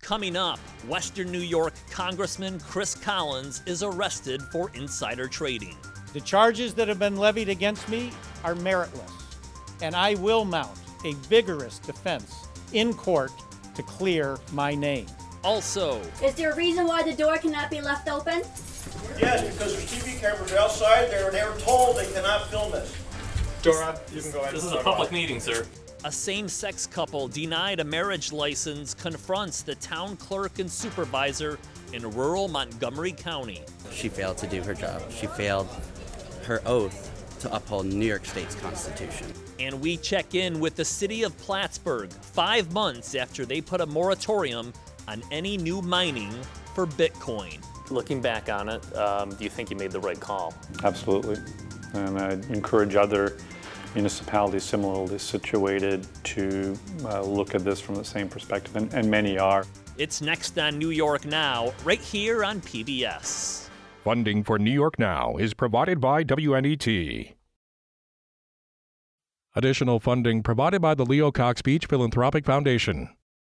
Coming up, Western New York Congressman Chris Collins is arrested for insider trading. The charges that have been levied against me are meritless, and I will mount a vigorous defense in court to clear my name. Also, is there a reason why the door cannot be left open? Yes, because there's TV cameras outside there, and they were told they cannot film this. Dora, you can go ahead. This is a public meeting, sir. A same-sex couple denied a marriage license confronts the town clerk and supervisor in rural Montgomery County. She failed to do her job. She failed her oath to uphold New York State's Constitution. And we check in with the city of Plattsburgh 5 months after they put a moratorium on any new mining for Bitcoin. Looking back on it, do you think you made the right call? Absolutely. And I'd encourage other municipalities similarly situated to look at this from the same perspective, and many are. It's next on New York Now, right here on PBS. Funding for New York Now is provided by WNET. Additional funding provided by the Leo Cox Beach Philanthropic Foundation.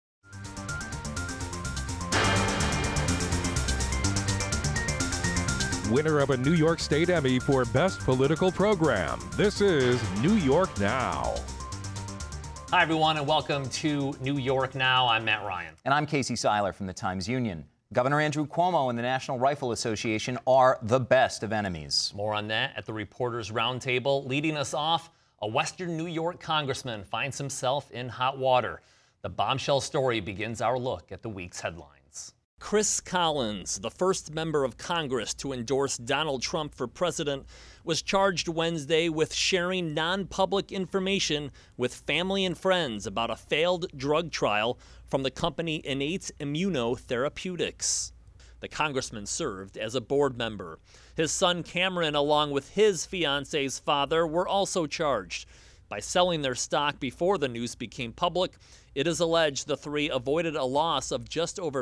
Winner of a New York State Emmy for Best Political Program. This is New York Now. Hi, everyone, and welcome to New York Now. I'm Matt Ryan. And I'm Casey Seiler from the Times-Union. Governor Andrew Cuomo and the National Rifle Association are the best of enemies. More on that at the Reporters Roundtable. Leading us off, a Western New York congressman finds himself in hot water. The bombshell story begins our look at the week's headlines. Chris Collins, the first member of Congress to endorse Donald Trump for president, was charged Wednesday with sharing non-public information with family and friends about a failed drug trial from the company Innate Immunotherapeutics. The congressman served as a board member. His son Cameron, along with his fiance's father, were also charged. By selling their stock before the news became public, it is alleged the three avoided a loss of just over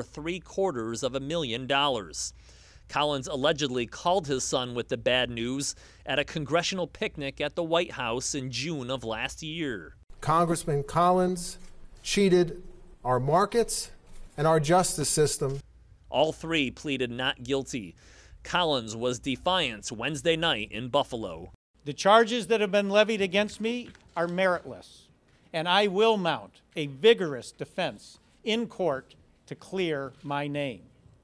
$750,000. Collins allegedly called his son with the bad news at a congressional picnic at the White House in June of last year. Congressman Collins cheated our markets and our justice system. All three pleaded not guilty. Collins was defiant Wednesday night in Buffalo. The charges that have been levied against me are meritless, and I will mount a vigorous defense in court to clear my name.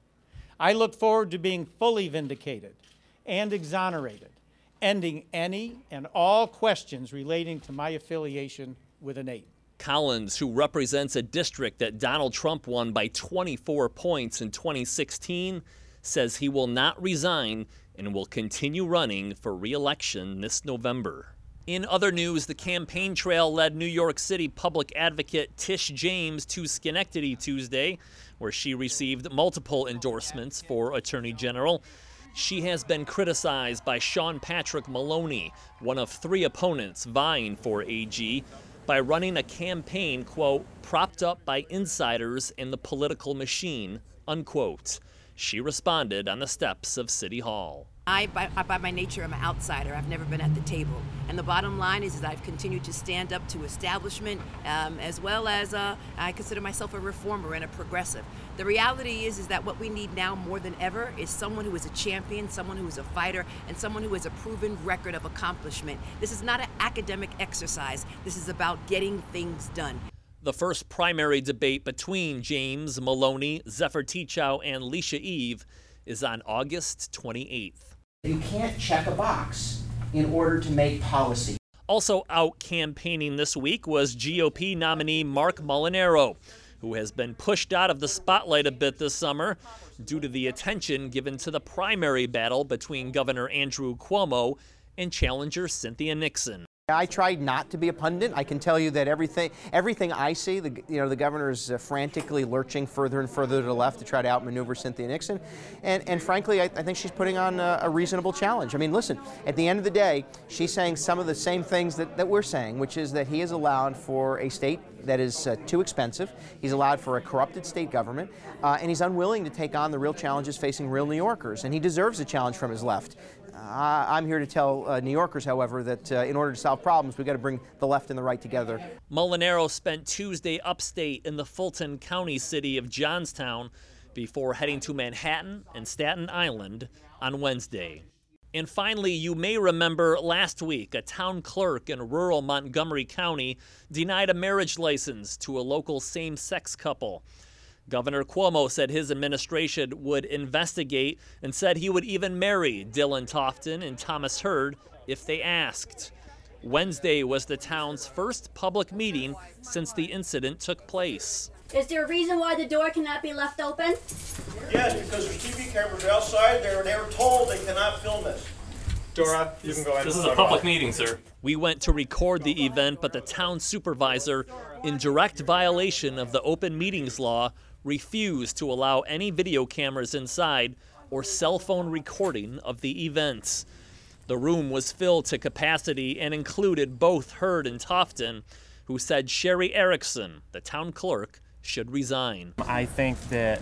I look forward to being fully vindicated and exonerated, ending any and all questions relating to my affiliation with Innate. Collins, who represents a district that Donald Trump won by 24 points in 2016, says he will not resign and will continue running for re-election this November. In other news, the campaign trail led New York City public advocate Tish James to Schenectady Tuesday, where she received multiple endorsements for Attorney General. She has been criticized by Sean Patrick Maloney, one of three opponents vying for AG, by running a campaign, quote, propped up by insiders and the political machine, unquote. She responded on the steps of City Hall. I, by my nature, I'm an outsider. I've never been at the table. And the bottom line is I've continued to stand up to establishment, as well as I consider myself a reformer and a progressive. The reality is that what we need now more than ever is someone who is a champion, someone who is a fighter, and someone who has a proven record of accomplishment. This is not an academic exercise. This is about getting things done. The first primary debate between James, Maloney, Zephyr Teachow, and Leisha Eve is on August 28th. You can't check a box in order to make policy. Also out campaigning this week was GOP nominee Mark Molinaro, who has been pushed out of the spotlight a bit this summer due to the attention given to the primary battle between Governor Andrew Cuomo and challenger Cynthia Nixon. I tried not to be a pundit. I can tell you that everything I see, the governor is frantically lurching further and further to the left to try to outmaneuver Cynthia Nixon, and frankly, I think she's putting on a reasonable challenge. I mean, listen, at the end of the day, she's saying some of the same things that we're saying, which is that he has allowed for a state that is too expensive. He's allowed for a corrupted state government, and he's unwilling to take on the real challenges facing real New Yorkers, and he deserves a challenge from his left. I'm here to tell New Yorkers, however, that in order to solve problems, we've got to bring the left and the right together. Molinaro spent Tuesday upstate in the Fulton County city of Johnstown before heading to Manhattan and Staten Island on Wednesday. And finally, you may remember last week, a town clerk in rural Montgomery County denied a marriage license to a local same-sex couple. Governor Cuomo said his administration would investigate and said he would even marry Dylan Tofton and Thomas Hurd if they asked. Wednesday was the town's first public meeting since the incident took place. Is there a reason why the door cannot be left open? Yes, because there's TV cameras outside there, and they were told they cannot film this. Dora, you can go ahead. This is a public meeting, sir. We went to record the event, but the town supervisor, in direct violation of the open meetings law, refused to allow any video cameras inside or cell phone recording of the events. The room was filled to capacity and included both Hurd and Tofton, who said Sherry Erickson, the town clerk, should resign. I think that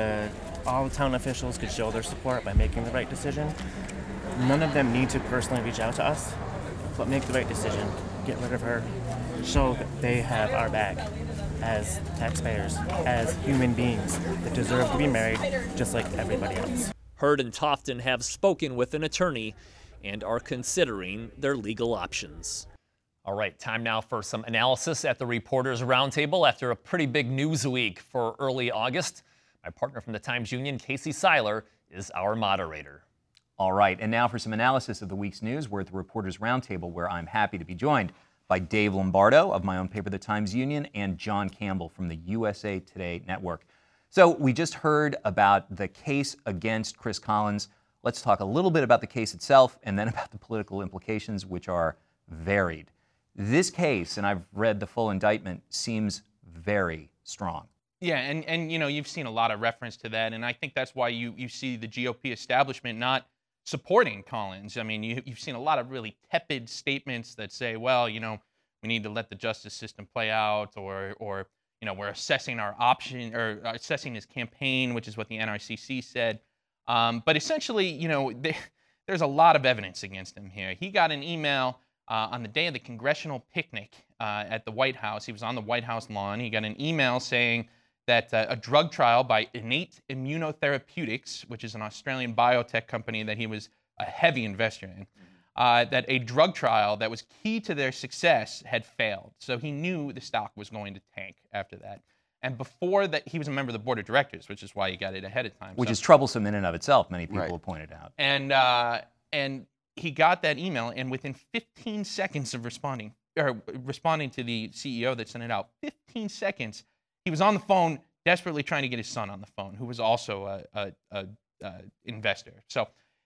all the town officials could show their support by making the right decision. None of them need to personally reach out to us, but make the right decision. Get rid of her. Show that they have our back as taxpayers, as human beings that deserve to be married just like everybody else. Hurd and Tofton have spoken with an attorney and are considering their legal options. All right, time now for some analysis at the Reporters Roundtable after a pretty big news week for early August. My partner from the Times-Union, Casey Seiler, is our moderator. All right, and now for some analysis of the week's news. We're at the Reporters Roundtable, where I'm happy to be joined by Dave Lombardo of my own paper, The Times-Union, and John Campbell from the USA Today Network. So we just heard about the case against Chris Collins. Let's talk a little bit about the case itself and then about the political implications, which are varied. This case, and I've read the full indictment, seems very strong. Yeah, and you know, you've seen a lot of reference to that, and I think that's why you see the GOP establishment not supporting Collins. I mean, you've seen a lot of really tepid statements that say, well, you know, we need to let the justice system play out, or you know, we're assessing our option, or assessing his campaign, which is what the NRCC said. But essentially, you know, there's a lot of evidence against him here. He got an email on the day of the congressional picnic at the White House. He was on the White House lawn. He got an email saying that a drug trial by Innate Immunotherapeutics, which is an Australian biotech company that he was a heavy investor in, that a drug trial that was key to their success had failed. So he knew the stock was going to tank after that. And before that, he was a member of the board of directors, which is why he got it ahead of time. Which is troublesome in and of itself, many people have pointed out. And he got that email, and within 15 seconds of responding to the CEO that sent it out, 15 seconds, he was on the phone, desperately trying to get his son on the phone, who was also a investor. So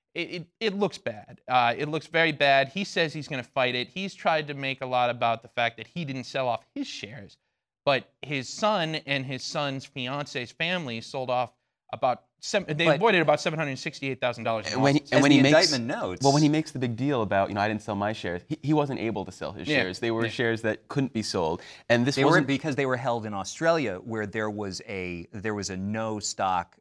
it looks bad. It looks very bad. He says he's going to fight it. He's tried to make a lot about the fact that he didn't sell off his shares, but his son and his son's fiance's family sold off they avoided about $768,000. When he makes the big deal about, you know, I didn't sell my shares, he wasn't able to sell his shares. They were shares that couldn't be sold, and this wasn't because they were held in Australia, where there was a no stock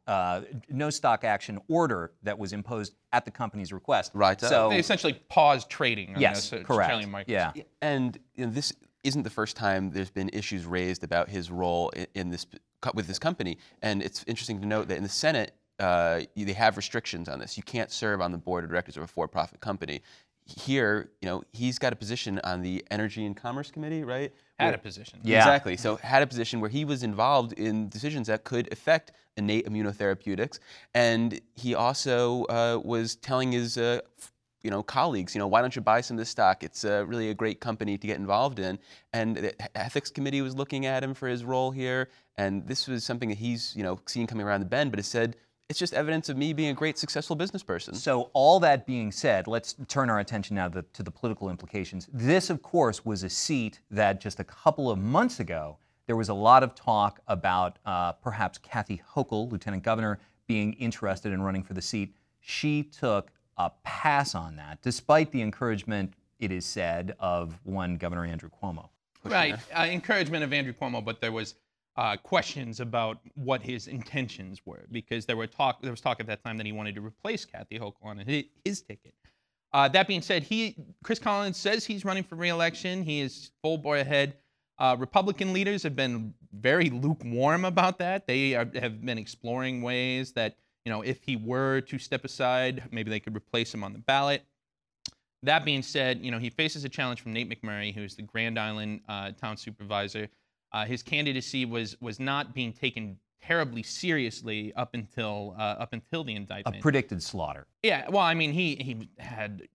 action order that was imposed at the company's request. Right. So they essentially paused trading on yes, those correct. Australian markets. Yeah. And you know, this isn't the first time there's been issues raised about his role in this with this company, and it's interesting to note that in the Senate, they have restrictions on this. You can't serve on the board of directors of a for-profit company. Here, you know, he's got a position on the Energy and Commerce Committee, right? Had a position. Yeah. Exactly. So had a position where he was involved in decisions that could affect Innate Immunotherapeutics, and he also was telling his colleagues, why don't you buy some of this stock? It's really a great company to get involved in. And the ethics committee was looking at him for his role here, and this was something that he's, seen coming around the bend, but has said, it's just evidence of me being a great, successful business person. So all that being said, let's turn our attention now to the political implications. This, of course, was a seat that just a couple of months ago, there was a lot of talk about perhaps Kathy Hochul, Lieutenant Governor, being interested in running for the seat. She took a pass on that, despite the encouragement, it is said, of one Governor Andrew Cuomo. pushing Right, there. encouragement of Andrew Cuomo, but there was questions about what his intentions were, because there was talk at that time that he wanted to replace Kathy Hochul on his ticket. That being said, Chris Collins says he's running for re-election. He is full bore ahead. Republican leaders have been very lukewarm about that. They have been exploring ways that, if he were to step aside, maybe they could replace him on the ballot. That being said, he faces a challenge from Nate McMurray, who's the Grand Island town supervisor. His candidacy was not being taken terribly seriously up until the indictment. A predicted slaughter. Yeah, well, I mean, he had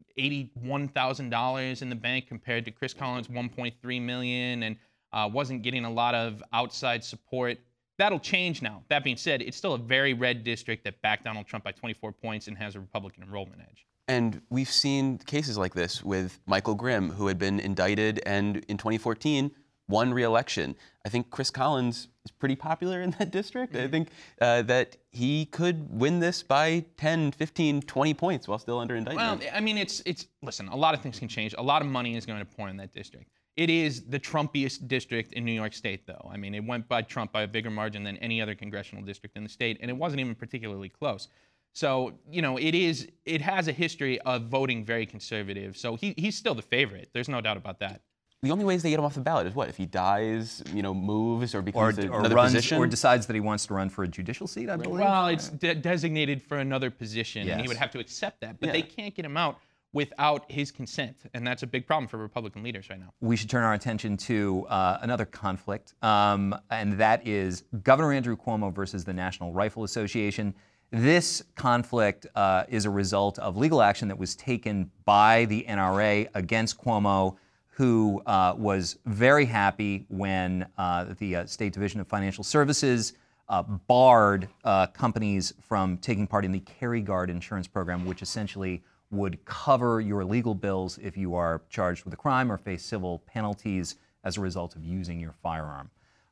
$81,000 in the bank compared to Chris Collins' $1.3 million, and wasn't getting a lot of outside support. That'll change now. That being said, it's still a very red district that backed Donald Trump by 24 points and has a Republican enrollment edge. And we've seen cases like this with Michael Grimm, who had been indicted and in 2014 won re-election. I think Chris Collins is pretty popular in that district. I think that he could win this by 10, 15, 20 points while still under indictment. Well, I mean, listen, a lot of things can change. A lot of money is going to pour in that district. It is the Trumpiest district in New York State, though. I mean, it went by Trump by a bigger margin than any other congressional district in the state, and it wasn't even particularly close. So, it has a history of voting very conservative. So he's still the favorite. There's no doubt about that. The only ways they get him off the ballot is what? If he dies, moves, or becomes another position? Or decides that he wants to run for a judicial seat, I believe. Well, it's designated for another position, yes. and he would have to accept that. But they can't get him out without his consent, and that's a big problem for Republican leaders right now. We should turn our attention to another conflict, and that is Governor Andrew Cuomo versus the National Rifle Association. This conflict is a result of legal action that was taken by the NRA against Cuomo, who was very happy when the State Division of Financial Services barred companies from taking part in the Carry Guard insurance program, which essentially would cover your legal bills if you are charged with a crime or face civil penalties as a result of using your firearm.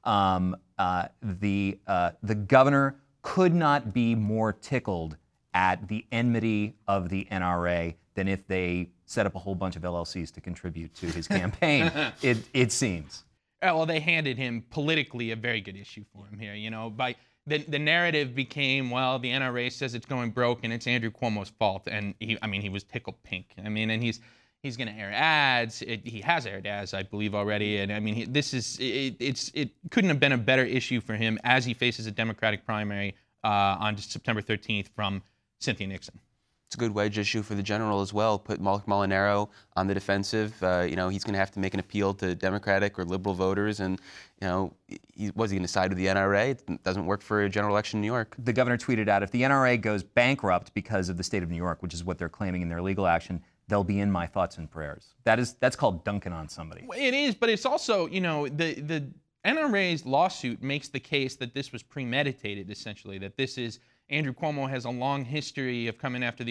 The governor could not be more tickled at the enmity of the NRA than if they set up a whole bunch of LLCs to contribute to his campaign, it seems. Well, they handed him politically a very good issue for him here. The narrative became, well, the NRA says it's going broke and it's Andrew Cuomo's fault, and he was tickled pink. And he's going to air ads. He has aired ads, I believe, already. And it couldn't have been a better issue for him as he faces a Democratic primary on September 13th from Cynthia Nixon. It's a good wedge issue for the general as well. Put Molinaro on the defensive. He's going to have to make an appeal to Democratic or liberal voters, and was he going to side with the NRA? It doesn't work for a general election in New York. The governor tweeted out, if the NRA goes bankrupt because of the state of New York, which is what they're claiming in their legal action, they'll be in my thoughts and prayers. That's called dunking on somebody. It is, but it's also, the NRA's lawsuit makes the case that this was premeditated, essentially, that this is Andrew Cuomo has a long history of coming after the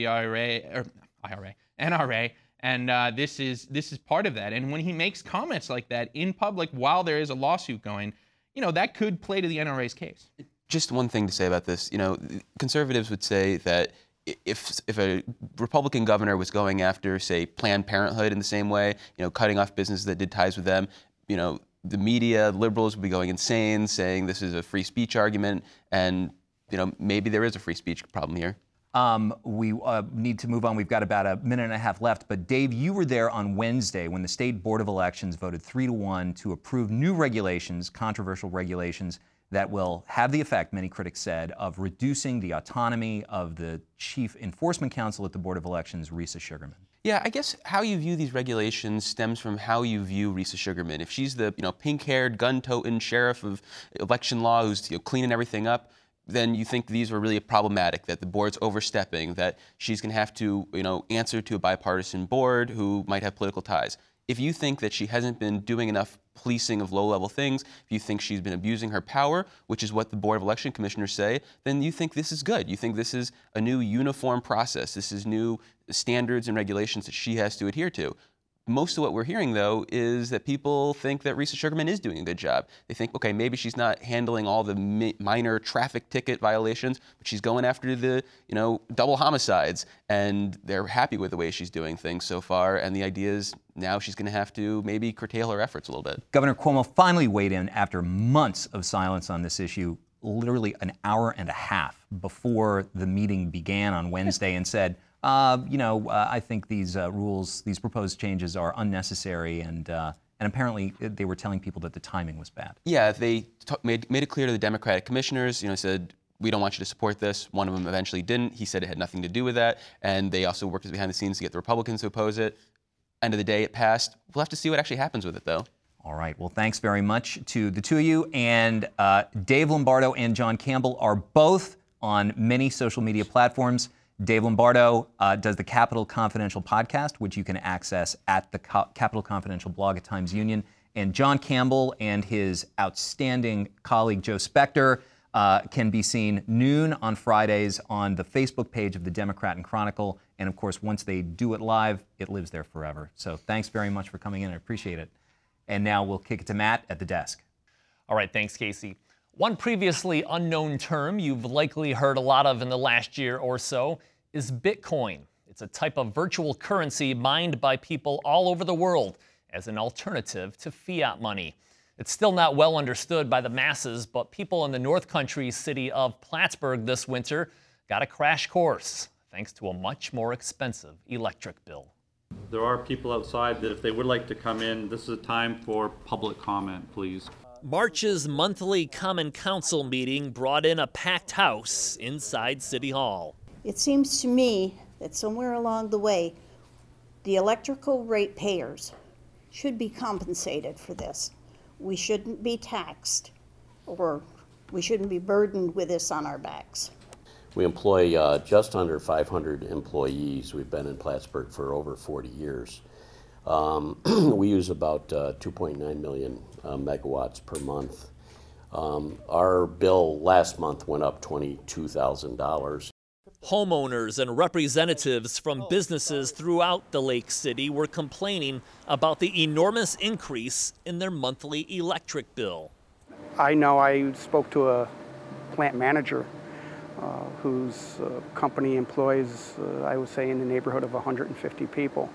NRA, and this is part of that. And when he makes comments like that in public while there is a lawsuit going, that could play to the NRA's case. Just one thing to say about this, conservatives would say that if a Republican governor was going after, say, Planned Parenthood in the same way, cutting off businesses that did ties with them, the media, liberals would be going insane, saying this is a free speech argument, and maybe there is a free speech problem here. We need to move on. We've got about a minute and a half left. But Dave, you were there on Wednesday when the State Board of Elections voted 3-1 to approve new regulations, controversial regulations, that will have the effect, many critics said, of reducing the autonomy of the Chief Enforcement Counsel at the Board of Elections, Risa Sugarman. Yeah, I guess how you view these regulations stems from how you view Risa Sugarman. If she's the pink-haired, gun-toting sheriff of election law who's cleaning everything up, then you think these are really problematic, that the board's overstepping, that she's going to have to answer to a bipartisan board who might have political ties. If you think that she hasn't been doing enough policing of low-level things, if you think she's been abusing her power, which is what the Board of Election Commissioners say, then you think this is good. You think this is a new uniform process. This is new standards and regulations that she has to adhere to. most of what we're hearing, though, is that people think that Risa Sugarman is doing a good job. They think, okay, maybe she's not handling all the minor traffic ticket violations, but she's going after the, double homicides, and they're happy with the way she's doing things so far. And the idea is now she's going to have to maybe curtail her efforts a little bit. Governor Cuomo finally weighed in after months of silence on this issue, literally an hour and a half before the meeting began on Wednesday, and said, I think these these proposed changes are unnecessary, and apparently they were telling people that the timing was bad. Yeah, they made it clear to the Democratic commissioners, said, we don't want you to support this. One of them eventually didn't. He said it had nothing to do with that, and they also worked behind the scenes to get the Republicans to oppose it. End of the day, it passed. We'll have to see what actually happens with it, though. All right. Well, thanks very much to the two of you. And Dave Lombardo and John Campbell are both on many social media platforms. Dave Lombardo does the Capitol Confidential podcast, which you can access at the Capitol Confidential blog at Times Union. And John Campbell and his outstanding colleague Joe Spector can be seen noon on Fridays on the Facebook page of the Democrat and Chronicle. And of course, once they do it live, it lives there forever. So thanks very much for coming in. I appreciate it. And now we'll kick it to Matt at the desk. All right, thanks, Casey. One previously unknown term you've likely heard a lot of in the last year or so is Bitcoin. It's a type of virtual currency mined by people all over the world as an alternative to fiat money. It's still not well understood by the masses, but people in the North Country city of Plattsburgh this winter got a crash course thanks to a much more expensive electric bill. There are people outside that if they would like to come in, this is a time for public comment, please. March's monthly Common Council meeting brought in a packed house inside City Hall. It seems to me that somewhere along the way, the electrical rate payers should be compensated for this. We shouldn't be taxed, or we shouldn't be burdened with this on our backs. We employ just under 500 employees. We've been in Plattsburgh for over 40 years. We use about 2.9 million megawatts per month. Our bill last month went up $22,000. Homeowners and representatives from businesses throughout the Lake City were complaining about the enormous increase in their monthly electric bill. I know I spoke to a plant manager whose company employs, I would say, in the neighborhood of 150 people.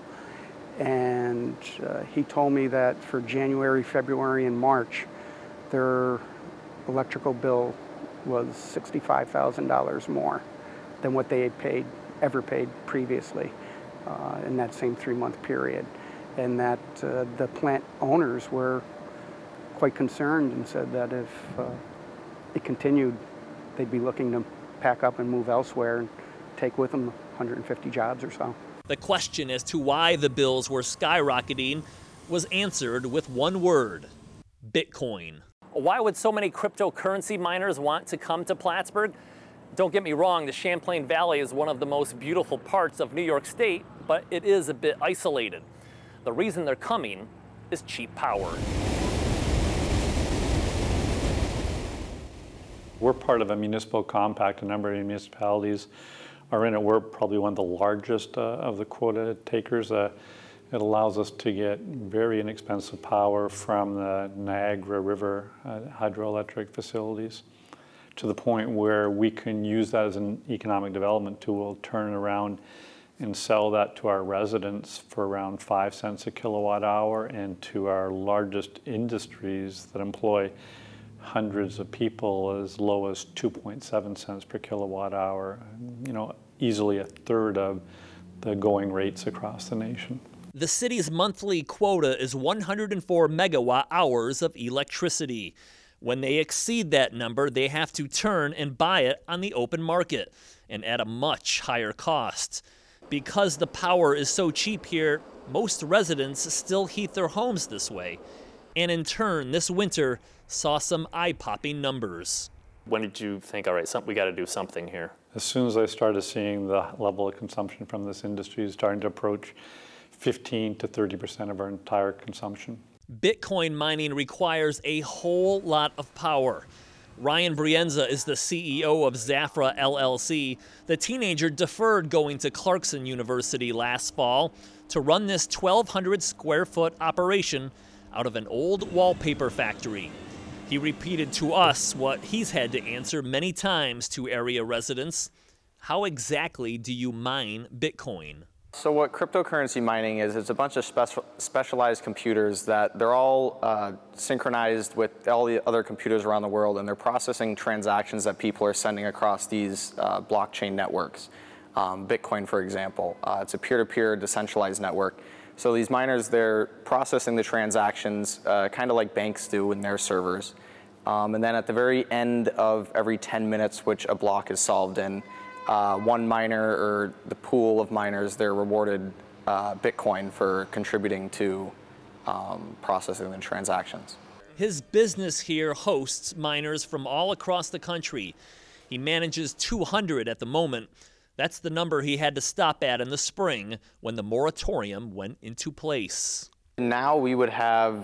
And he told me that for January, February, and March, their electrical bill was $65,000 more than what they had ever paid previously in that same 3-month period. And that the plant owners were quite concerned and said that if it continued, they'd be looking to pack up and move elsewhere and take with them 150 jobs or so. The question as to why the bills were skyrocketing was answered with one word: Bitcoin. Why would so many cryptocurrency miners want to come to Plattsburgh? Don't get me wrong, the Champlain Valley is one of the most beautiful parts of New York State, but it is a bit isolated. The reason they're coming is cheap power. We're part of a municipal compact. A number of municipalities are in it. We're probably one of the largest of the quota takers. It allows us to get very inexpensive power from the Niagara River hydroelectric facilities, to the point where we can use that as an economic development tool, turn around and sell that to our residents for around 5 cents a kilowatt hour, and to our largest industries that employ hundreds of people as low as 2.7 cents per kilowatt hour, easily a third of the going rates across the nation. The city's monthly quota is 104 megawatt hours of electricity. When they exceed that number, they have to turn and buy it on the open market, and at a much higher cost. Because the power is so cheap here, most residents still heat their homes this way. And in turn, this winter saw some eye-popping numbers. When did you think, all right, we got to do something here? As soon as I started seeing the level of consumption from this industry starting to approach 15 to 30% of our entire consumption. Bitcoin mining requires a whole lot of power. Ryan Brienza is the CEO of Zafra LLC. The teenager deferred going to Clarkson University last fall to run this 1,200 square foot operation out of an old wallpaper factory. He repeated to us what he's had to answer many times to area residents. How exactly do you mine Bitcoin? So what cryptocurrency mining is, it's a bunch of specialized computers that they're all synchronized with all the other computers around the world, and they're processing transactions that people are sending across these blockchain networks. Bitcoin, for example, it's a peer-to-peer decentralized network. So these miners, they're processing the transactions kind of like banks do in their servers. And then at the very end of every 10 minutes, which a block is solved in, one miner or the pool of miners, they're rewarded Bitcoin for contributing to processing the transactions. His business here hosts miners from all across the country. He manages 200 at the moment. That's the number he had to stop at in the spring when the moratorium went into place. Now we would have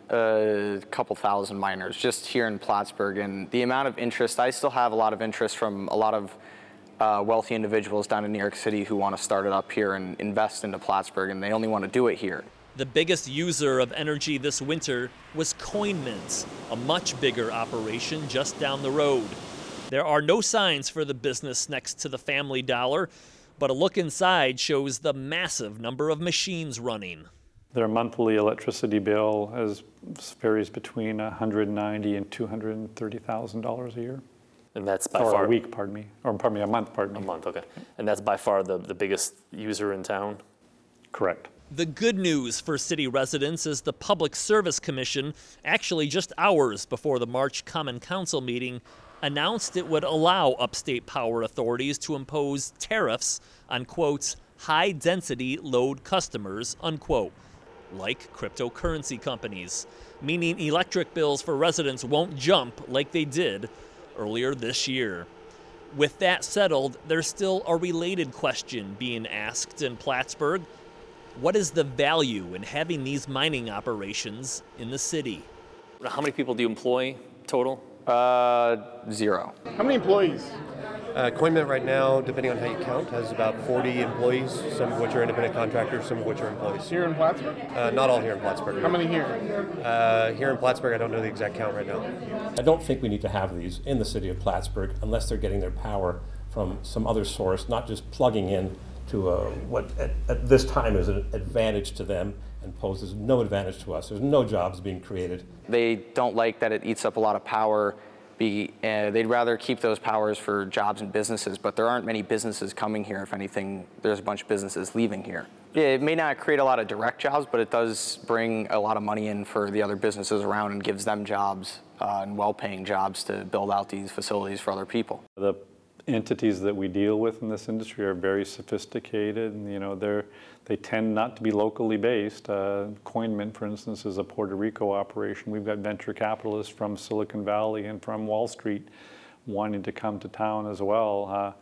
a couple thousand miners just here in Plattsburgh, and the amount of interest, I still have a lot of interest from a lot of wealthy individuals down in New York City who want to start it up here and invest into Plattsburgh, and they only want to do it here. The biggest user of energy this winter was CoinMint, a much bigger operation just down the road. There are no signs for the business next to the Family Dollar, but a look inside shows the massive number of machines running. Their monthly electricity bill varies between $190,000 and $230,000 a year. And that's by or far a week, pardon me, or pardon me, a month, pardon me. A month, okay. And that's by far the biggest user in town? Correct. The good news for city residents is the Public Service Commission, actually just hours before the March Common Council meeting, announced it would allow upstate power authorities to impose tariffs on, quote, high-density load customers, unquote, like cryptocurrency companies, meaning electric bills for residents won't jump like they did earlier this year. With that settled, there's still a related question being asked in Plattsburgh. What is the value in having these mining operations in the city? How many people do you employ total? 0. How many employees? CoinMint right now, depending on how you count, has about 40 employees, some of which are independent contractors, some of which are employees. Here in Plattsburgh? Not all here in Plattsburgh. How many here? Here in Plattsburgh, I don't know the exact count right now. I don't think we need to have these in the city of Plattsburgh unless they're getting their power from some other source, not just plugging in to what at this time is an advantage to them and poses no advantage to us. There's no jobs being created. They don't like that it eats up a lot of power. They'd rather keep those powers for jobs and businesses, but there aren't many businesses coming here. If anything, there's a bunch of businesses leaving here. It may not create a lot of direct jobs, but it does bring a lot of money in for the other businesses around and gives them jobs and well-paying jobs to build out these facilities for other people. The entities that we deal with in this industry are very sophisticated, and they tend not to be locally based. CoinMint, for instance, is a Puerto Rico operation. We've got venture capitalists from Silicon Valley and from Wall Street wanting to come to town as well.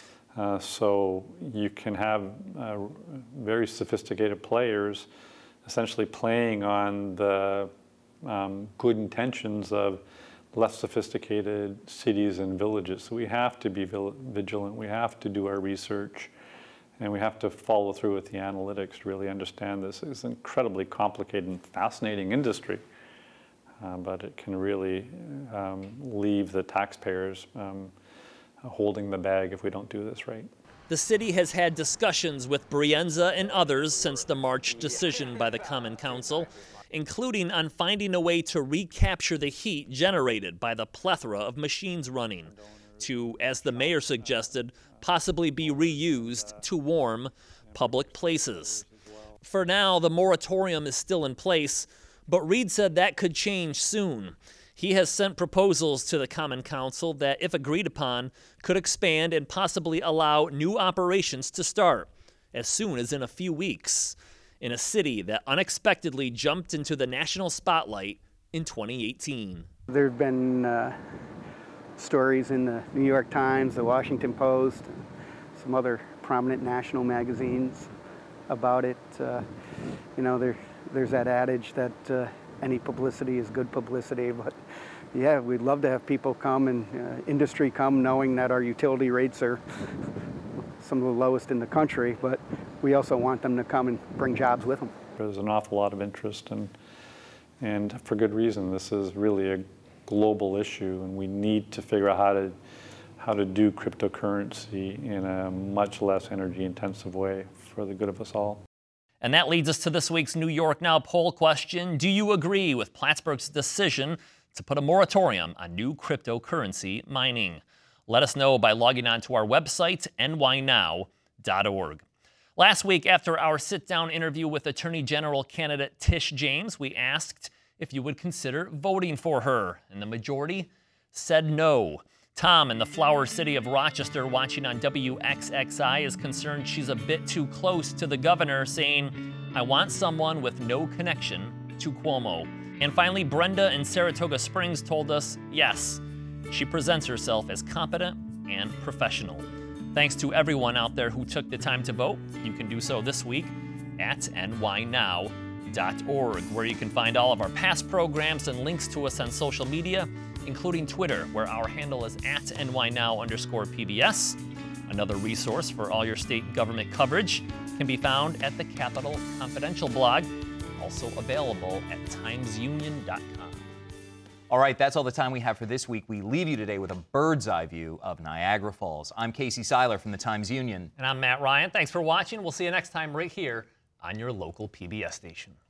So you can have very sophisticated players essentially playing on the good intentions of less sophisticated cities and villages. So we have to be vigilant. We have to do our research, and we have to follow through with the analytics to really understand this. It's an incredibly complicated and fascinating industry, but it can really leave the taxpayers holding the bag if we don't do this right. The city has had discussions with Brienza and others since the March decision by the Common Council, including on finding a way to recapture the heat generated by the plethora of machines running to, as the mayor suggested, possibly be reused to warm public places. For now, the moratorium is still in place, but Reed said that could change soon. He has sent proposals to the Common Council that, if agreed upon, could expand and possibly allow new operations to start as soon as in a few weeks, in a city that unexpectedly jumped into the national spotlight in 2018. There have been stories in the New York Times, the Washington Post, some other prominent national magazines about it. There's that adage that any publicity is good publicity, but Yeah, we'd love to have people come and industry come knowing that our utility rates are some of the lowest in the country, but we also want them to come and bring jobs with them. There's an awful lot of interest, and for good reason. This is really a global issue, and we need to figure out how to do cryptocurrency in a much less energy-intensive way for the good of us all. And that leads us to this week's New York Now poll question. Do you agree with Plattsburgh's decision to put a moratorium on new cryptocurrency mining? Let us know by logging on to our website, nynow.org. Last week, after our sit-down interview with Attorney General candidate Tish James, we asked if you would consider voting for her, and the majority said no. Tom in the Flower City of Rochester, watching on WXXI, is concerned she's a bit too close to the governor, saying, I want someone with no connection to Cuomo. And finally, Brenda in Saratoga Springs told us, yes, she presents herself as competent and professional. Thanks to everyone out there who took the time to vote. You can do so this week at nynow.org, where you can find all of our past programs and links to us on social media, including Twitter, where our handle is at @nynow_PBS. Another resource for all your state government coverage can be found at the Capitol Confidential blog, also available at timesunion.com. All right, that's all the time we have for this week. We leave you today with a bird's eye view of Niagara Falls. I'm Casey Seiler from the Times-Union. And I'm Matt Ryan. Thanks for watching. We'll see you next time right here on your local PBS station.